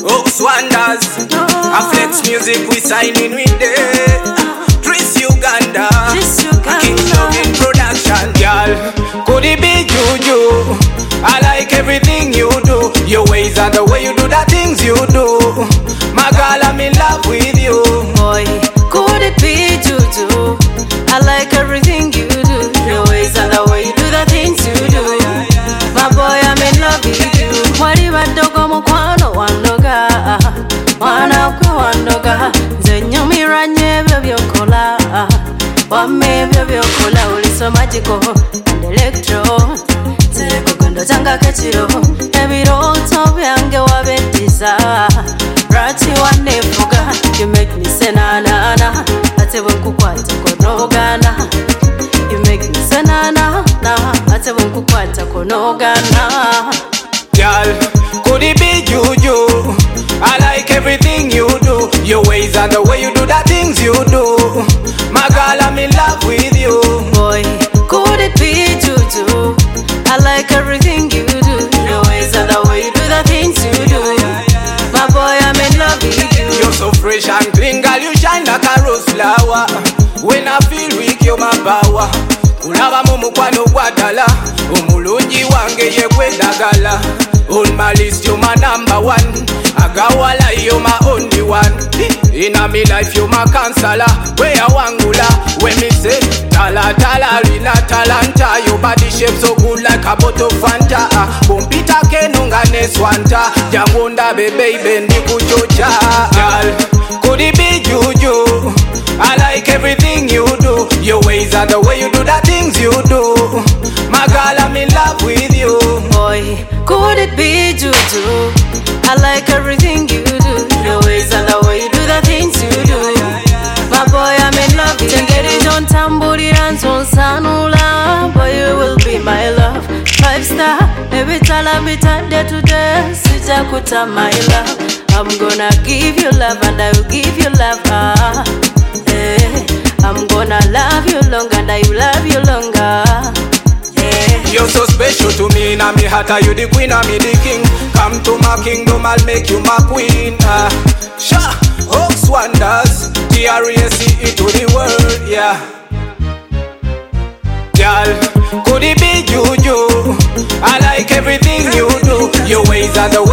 Oaks Wonders, a Flex Music, we signing with them. Tris Uganda, King Loving Production. Girl, could it be Juju? I like everything you do. Your ways and the way you do the things you do. My girl, I'm in love with you. Boy, could it be Juju? I like everything you do. Your ways and the way you do the things you do. My boy, I'm in love with you. Wali badogo mukwano wandoga, wana kwe wandoga. Zenyumira nyebyo byokola, wame byokola. Uliso magical and electro. Gondo changa kechiro, ebiroto byange wabetiza. Rati wanefuga, you make me say na na na. Ate wenkukwata konogana. You make me say na na na. Ate wenkukwata konogana. Girl, could it be Juju? I like everything you do. Your ways and the way you do the things you do. My girl, I'm in love with you. Boy, could it be Juju? I like everything you do. Your ways and the way you do the things you do. My boy, I'm in love with you. You're so fresh and clean, girl, you shine like a rose flower. When I feel weak, you're my power. Kulaba mumukwano gwadala, omulungi wange ye gwedagala. On my list, you're my number one. Agawala, you're my only one. In a me life, you're my counselor. Where you wangula, when me say tala tala rina talanta. Your body shape so good like a bottle Fanta. Bumpita kenunga neswanta. Jamunda baby ndi kuchocha. Girl, could it be Juju? I like everything you do. Your ways and the way you do the things you do. My girl, I'm in love with you. Boy, could it be Juju? I like everything you do. Your ways and the way you do the things you do. My boy, I'm in love with you. Tengeri don't tambulira nsonsanula. Boy, you will be my love. 5-star, every time I meet day to day. Sijakuta my love. I'm gonna give you love and I will give you love. I'm gonna love you longer and I will love you longer. You're so special to me, na me heart, you the queen, and me the king. Come to my kingdom, I'll make you my queen. Sha, Oaks Wonders, TRACE to the world, yeah. Girl, could it be Juju? I like everything you do. Your ways and the way